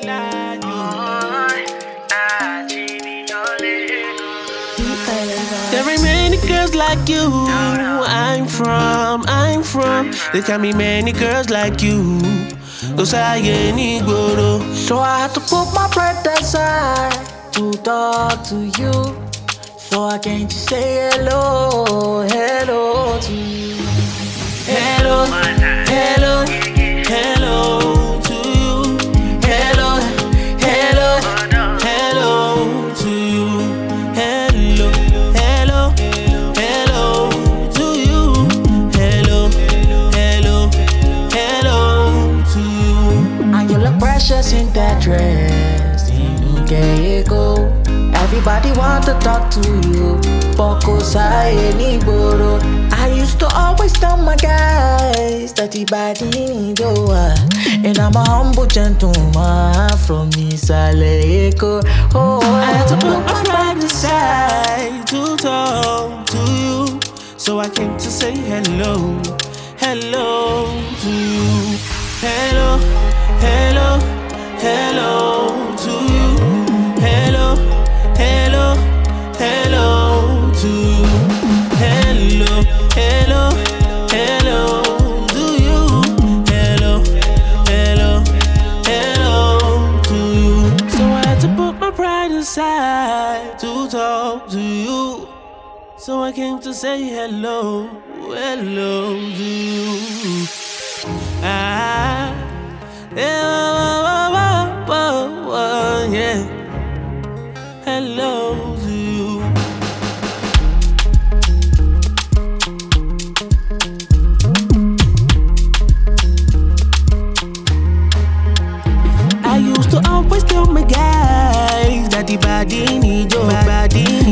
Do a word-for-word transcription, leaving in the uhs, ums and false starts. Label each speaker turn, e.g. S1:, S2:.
S1: There ain't many girls like you. I'm from, I'm from. There can be many girls like you. Go say any go.
S2: So I had to put my pride aside to talk to you. So I came to say hello, hello to you.
S1: Hello, hello, hello to you. Hello, hello, hello to you. Hello, hello, hello to you. Hello, hello, hello to you.
S2: And you look precious in that dress. There you go. Everybody want to talk to you. Focus anyboro. I used to always tell my guys that the body need do. And I'm a humble gentleman from Isale Eko. Oh,
S1: I had to put my pride aside to talk to you. So I came to say hello, hello to you. Hello, hello, hello to you. Hello, hello, hello to you. Hello, hello, hello to you. Hello, hello, hello to you. So I had to put my pride aside to talk to you. So I came to say hello, hello to you. Ah, yeah, oh, oh, oh, yeah. Hello to you. I used to always tell my guys that the body need your body